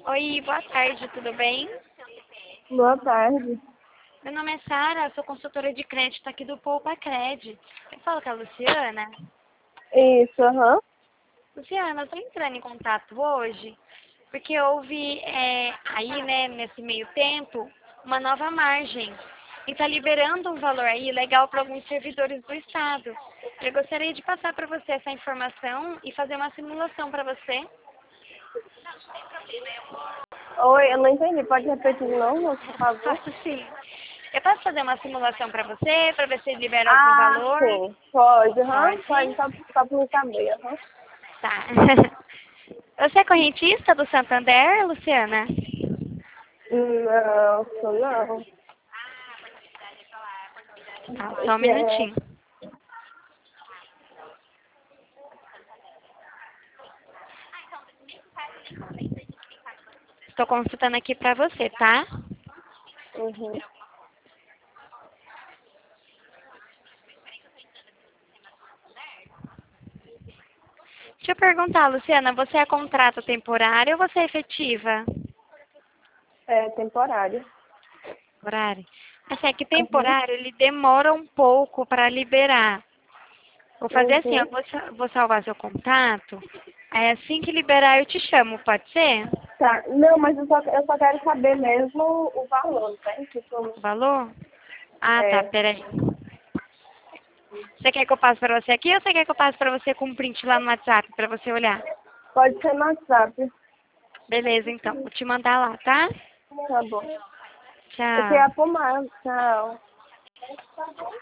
Oi, boa tarde, tudo bem? Boa tarde. Meu nome é Sara, sou consultora de crédito aqui do Poupa Cred. Eu falo com a Luciana. Isso, aham. Luciana, eu estou entrando em contato hoje porque houve aí, né, nesse meio tempo, uma nova margem. E está liberando um valor aí legal para alguns servidores do Estado. Eu gostaria de passar para você essa informação e fazer uma simulação para você. Oi, eu não entendi. Pode repetir de novo, por favor? Faço sim. Eu posso fazer uma simulação para você, para ver se libera algum Ah, valor? sim. Pode, aham. Pode, Pode? só pra me saber, aham. Tá. Você é correntista do Santander, Luciana? Não, sou não. Tá, O só um que é? minutinho. Estou consultando aqui para você, tá? Uhum. Deixa eu perguntar, Luciana, você é contrato temporário ou você é efetiva? É temporário. Temporário. Assim, é que Uhum. temporário, ele demora um pouco para liberar. Vou fazer assim, Uhum. vou salvar seu contato. Aí assim que liberar eu te chamo, pode ser? Tá. Não, mas eu só quero saber mesmo o valor, tá? Tipo, O valor? Ah, tá, é, peraí. Você quer que eu passe para você aqui ou você quer que eu passe para você com um print lá no WhatsApp para você olhar? pode ser no WhatsApp. Beleza, então. Vou te mandar lá, tá? Tá bom. Eu Tchau. queria fumar. Tchau.